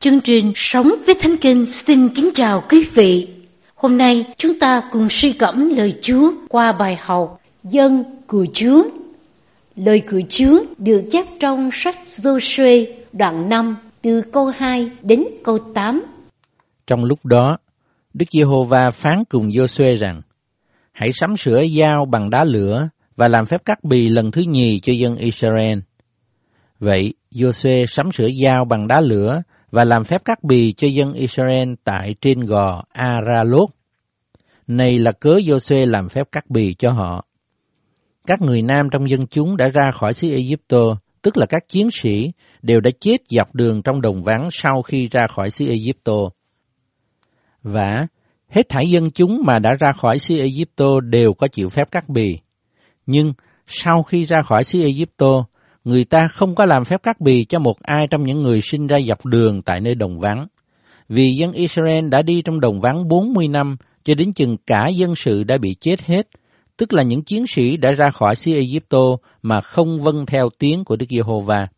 Chương trình Sống với Thánh Kinh xin kính chào quý vị. Hôm nay chúng ta cùng suy gẫm lời Chúa qua bài học Dân của Chúa. Lời của Chúa được chép trong sách Giô-suê đoạn 5 từ câu 2 đến câu 8. Trong lúc đó, Đức Giê-hô-va phán cùng Giô-suê rằng: Hãy sắm sửa dao bằng đá lửa và làm phép cắt bì lần thứ nhì cho dân Israel. Vậy, Giô-suê sắm sửa dao bằng đá lửa và làm phép cắt bì cho dân Israel tại trên gò A-ra-lốt. Này là cớ Giô-suê làm phép cắt bì cho họ. Các người nam trong dân chúng đã ra khỏi xứ Ê-díp-tô, tức là các chiến sĩ, đều đã chết dọc đường trong đồng vắng sau khi ra khỏi xứ Ê-díp-tô. Và hết thảy dân chúng mà đã ra khỏi xứ Ê-díp-tô đều có chịu phép cắt bì. Nhưng sau khi ra khỏi xứ Ê-díp-tô, người ta không có làm phép cắt bì cho một ai trong những người sinh ra dọc đường tại nơi đồng vắng. Vì dân Israel đã đi trong đồng vắng 40 năm cho đến chừng cả dân sự đã bị chết hết, tức là những chiến sĩ đã ra khỏi xứ Ê-díp-tô mà không vâng theo tiếng của Đức Giê-hô-va.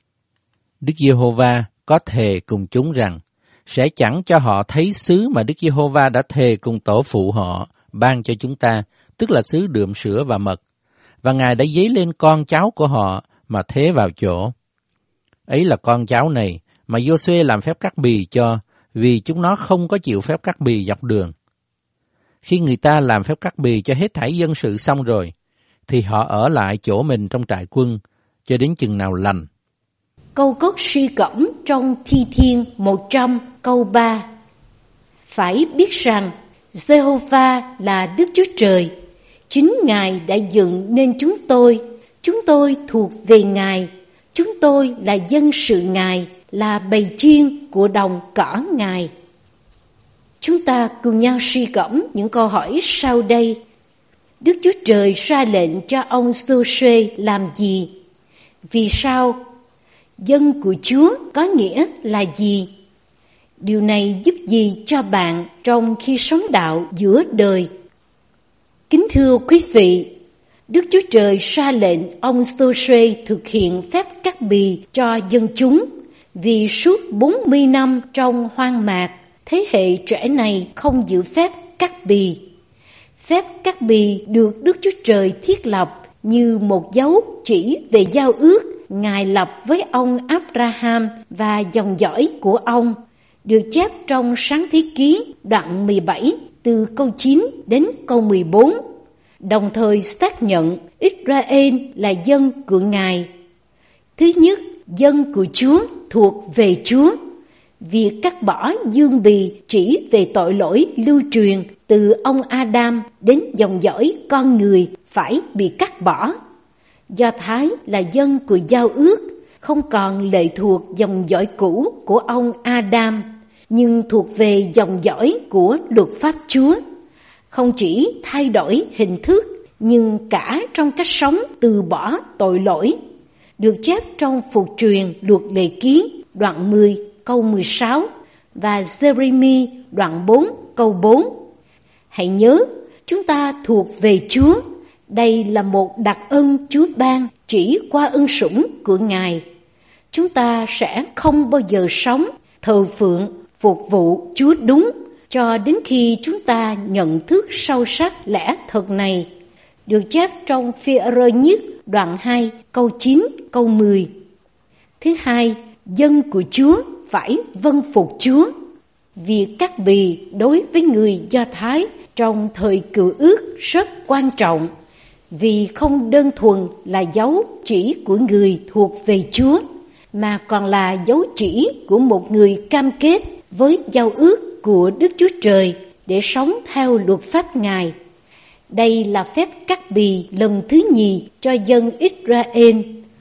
Đức Giê-hô-va có thề cùng chúng rằng sẽ chẳng cho họ thấy xứ mà Đức Giê-hô-va đã thề cùng tổ phụ họ ban cho chúng ta, tức là xứ đượm sữa và mật. Và Ngài đã dấy lên con cháu của họ mà thế vào chỗ. Ấy là con cháu này mà Giô-suê làm phép cắt bì cho, vì chúng nó không có chịu phép cắt bì dọc đường. Khi người ta làm phép cắt bì cho hết thảy dân sự xong rồi, thì họ ở lại chỗ mình trong trại quân cho đến chừng nào lành. Câu cốt suy gẫm trong Thi Thiên 100 câu 3. Phải biết rằng Giê-hô-va là Đức Chúa Trời, chính Ngài đã dựng nên chúng tôi thuộc về Ngài, chúng tôi là dân sự Ngài, là bầy chiên của đồng cỏ Ngài. Chúng ta cùng nhau suy gẫm những câu hỏi sau đây. Đức Chúa Trời ra lệnh cho ông Giô-suê làm gì? Vì sao? Dân của Chúa có nghĩa là gì? Điều này giúp gì cho bạn trong khi sống đạo giữa đời? Kính thưa quý vị, Đức Chúa Trời ra lệnh ông Giô-suê thực hiện phép cắt bì cho dân chúng, vì suốt 40 năm trong hoang mạc, thế hệ trẻ này không giữ phép cắt bì. Phép cắt bì được Đức Chúa Trời thiết lập như một dấu chỉ về giao ước Ngài lập với ông Abraham và dòng dõi của ông, được chép trong Sáng Thế Ký đoạn 17 từ câu 9 đến câu 14. Đồng thời xác nhận Israel là dân của Ngài. Thứ nhất, dân của Chúa thuộc về Chúa. Việc cắt bỏ dương bì chỉ về tội lỗi lưu truyền từ ông Adam đến dòng dõi con người phải bị cắt bỏ. Do Thái là dân của giao ước, không còn lệ thuộc dòng dõi cũ của ông Adam, nhưng thuộc về dòng dõi của luật pháp Chúa. Không chỉ thay đổi hình thức, nhưng cả trong cách sống từ bỏ tội lỗi, được chép trong Phục truyền luật Lệ Ký đoạn 10 câu 16 và Giê-rê-mi đoạn 4 câu 4. Hãy nhớ, chúng ta thuộc về Chúa. Đây là một đặc ân Chúa ban chỉ qua ân sủng của Ngài. Chúng ta sẽ không bao giờ sống, thờ phượng, phục vụ Chúa đúng cho đến khi chúng ta nhận thức sâu sắc lẽ thật này, được chép trong Phi-e-rơ nhất đoạn 2 câu 9 câu 10. Thứ hai, dân của Chúa phải vâng phục Chúa. Việc cắt bì đối với người Do Thái trong thời Cựu Ước rất quan trọng, vì không đơn thuần là dấu chỉ của người thuộc về Chúa, mà còn là dấu chỉ của một người cam kết với giao ước của Đức Chúa Trời để sống theo luật pháp Ngài. Đây là phép cắt bì lần thứ nhì cho dân Israel.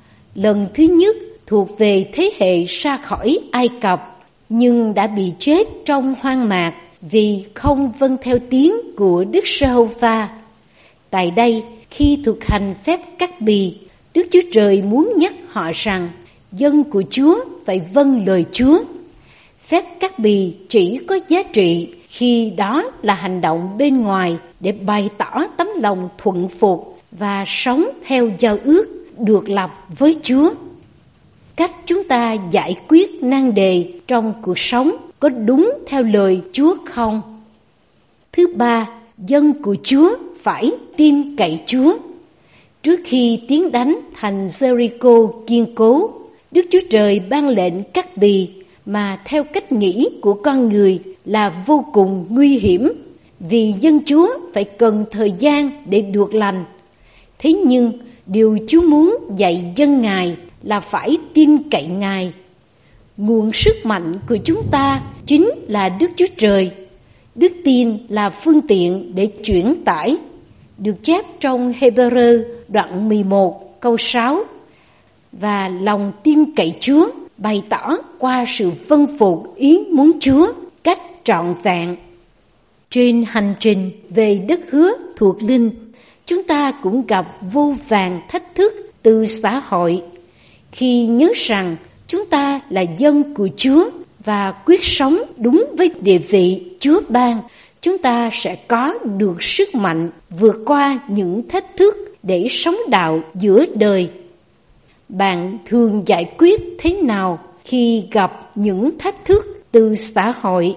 Lần thứ nhất thuộc về thế hệ ra khỏi Ai Cập, nhưng đã bị chết trong hoang mạc vì không vâng theo tiếng của Đức Giê-hô-va. Tại đây, khi thực hành phép cắt bì, Đức Chúa Trời muốn nhắc họ rằng dân của Chúa phải vâng lời Chúa. Phép cắt bì chỉ có giá trị khi đó là hành động bên ngoài để bày tỏ tấm lòng thuận phục và sống theo giao ước được lập với Chúa. cách chúng ta giải quyết nan đề trong cuộc sống có đúng theo lời Chúa không? Thứ ba, dân của Chúa phải tin cậy Chúa. Trước khi tiến đánh thành Jericho kiên cố, Đức Chúa Trời ban lệnh cắt bì mà theo cách nghĩ của con người là vô cùng nguy hiểm, vì dân Chúa phải cần thời gian để được lành. Thế nhưng điều Chúa muốn dạy dân Ngài là phải tin cậy Ngài. Nguồn sức mạnh của chúng ta chính là Đức Chúa Trời. Đức tin là phương tiện để chuyển tải, được chép trong Hebrew đoạn 11 câu 6. Và lòng tin cậy Chúa bày tỏ qua sự vâng phục ý muốn Chúa cách trọn vẹn. Trên hành trình về đất hứa thuộc linh, chúng ta cũng gặp vô vàn thách thức từ xã hội. Khi nhớ rằng chúng ta là dân của Chúa và quyết sống đúng với địa vị Chúa ban, chúng ta sẽ có được sức mạnh vượt qua những thách thức để sống đạo giữa đời. Bạn thường giải quyết thế nào khi gặp những thách thức từ xã hội?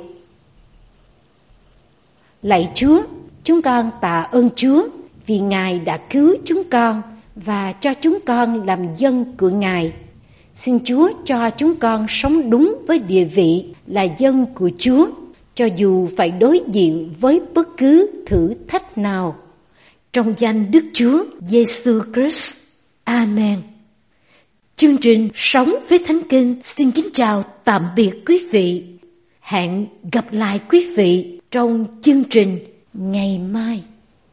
Lạy Chúa, chúng con tạ ơn Chúa vì Ngài đã cứu chúng con và cho chúng con làm dân của Ngài. Xin Chúa cho chúng con sống đúng với địa vị là dân của Chúa, cho dù phải đối diện với bất cứ thử thách nào. Trong danh Đức Chúa Giêsu Christ. Amen. Chương trình Sống với Thánh Kinh xin kính chào tạm biệt quý vị. Hẹn gặp lại quý vị trong chương trình ngày mai.